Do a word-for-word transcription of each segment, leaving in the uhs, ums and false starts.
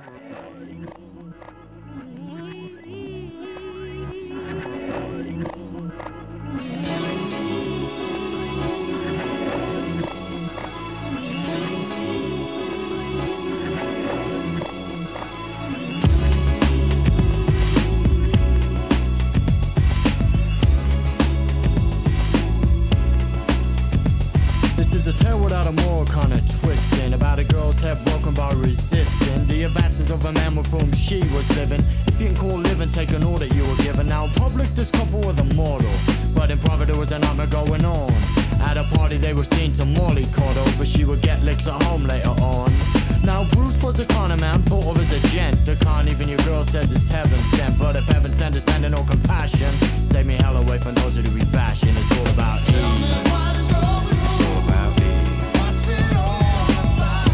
This is a tale without a moral kind of twisting, about a girl's head broken by resisting the advances of a man with whom she was living. If you can call living, take an order you were given. Now in public this couple was immortal, but in private there was a nightmare going on. At a party they were seen to mollycoddle, but she would get licks at home later on. Now Bruce was a kind of man, thought of as a gent, the kind even your girl says is heaven sent. But if heaven sent is spending no compassion, save me hell away from those who do be bashing. It's all about you. It's all about me. What's it all about?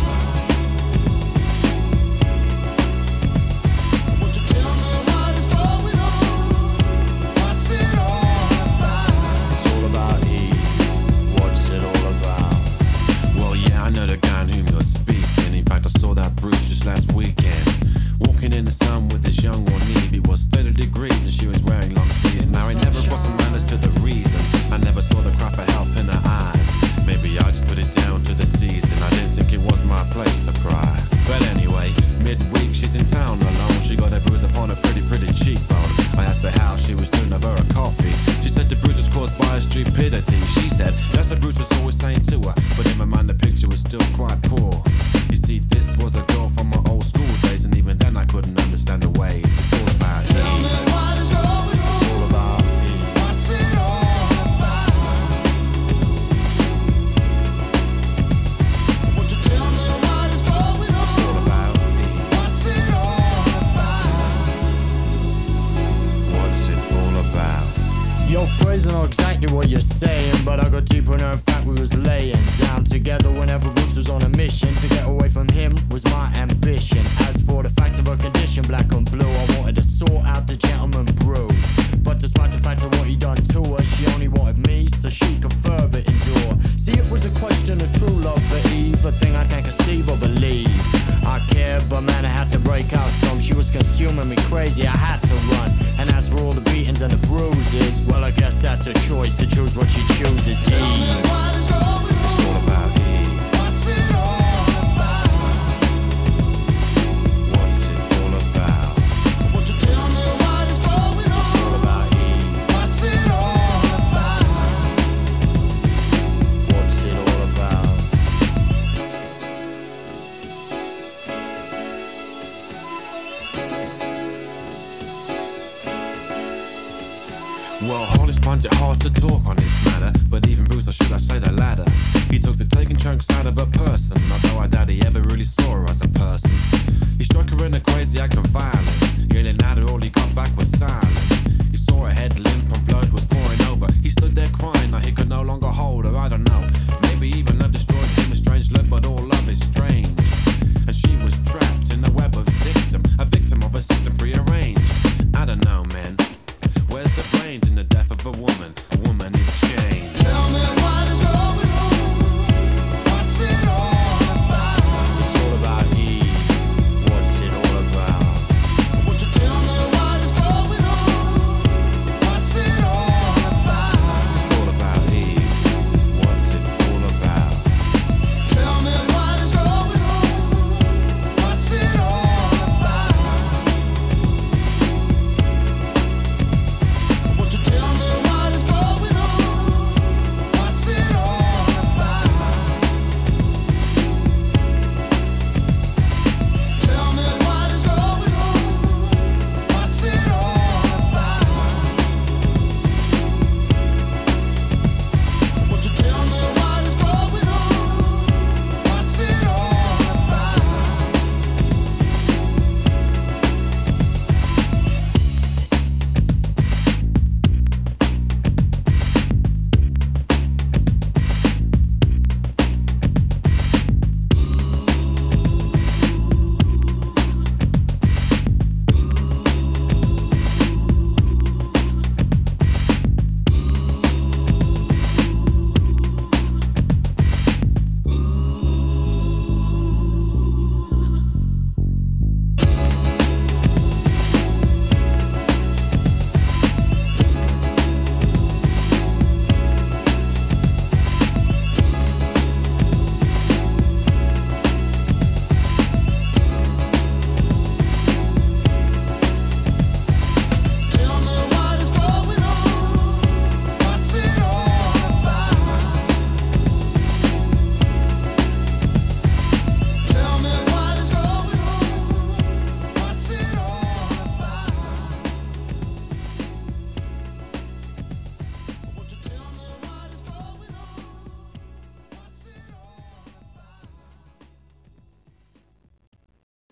Won't you tell me what is going on? What's it all about? It's all about Eve. What's it all about? Well, yeah, I know the guy on whom you're speaking. In fact, I saw that Bruce just last weekend, walking in the sun with this young one Eve. It was thirty degrees and she was wearing long sleeves. Now I never brought some manners to the reason. I never saw the cry for help in her eyes. Maybe I just put it down to the season. I didn't think it was my place to cry. But anyway, midweek she's in town alone. She got a bruise upon a pretty, pretty cheekbone. I asked her how she was doing over a coffee. She said the bruise was caused by her stupidity. She said that's what Bruce was always saying to her, but in my mind the picture was still quite poor. You see, this was a girl from my old school days, and even then I couldn't understand the ways. It's all about you. Tell me what is going on. It's all about me. What's it all about? Won't you tell me what is going on? It's all about me. What's it all about? What's it all about? Your phrase, I know exactly what you're saying, but I got deeper in her. In fact, we was laying down together whenever Bruce was on a mission. To get away from him was my ambition. As for the fact of her condition, black and blue, I wanted to sort out the gentleman brew. But despite the fact of what he done to her, she only wanted me so she could further endure. See, it was a question of true love for Eve, a thing I can't conceive or believe. I cared, but man, I had to break out some. She was consuming me crazy, I had to run. And as for all the beatings and the bruises, well, I guess that's her choice to choose what she chooses. Eve. It's all about Eve. What's it all about? What's it all about? Won't you tell me what is going on? It's all about Eve. What's it all about? What's it all about? Well, Hollis finds it hard to talk on this matter, but even Bruce, or should I say the latter, he took to taking chunks out of a person, although I doubt he ever really saw her as a person. He struck her in a crazy act of violence, yelling at her, all he got back was silence. He saw her head limp and blood was pouring over. He stood there crying like he could no longer hold her, I don't know.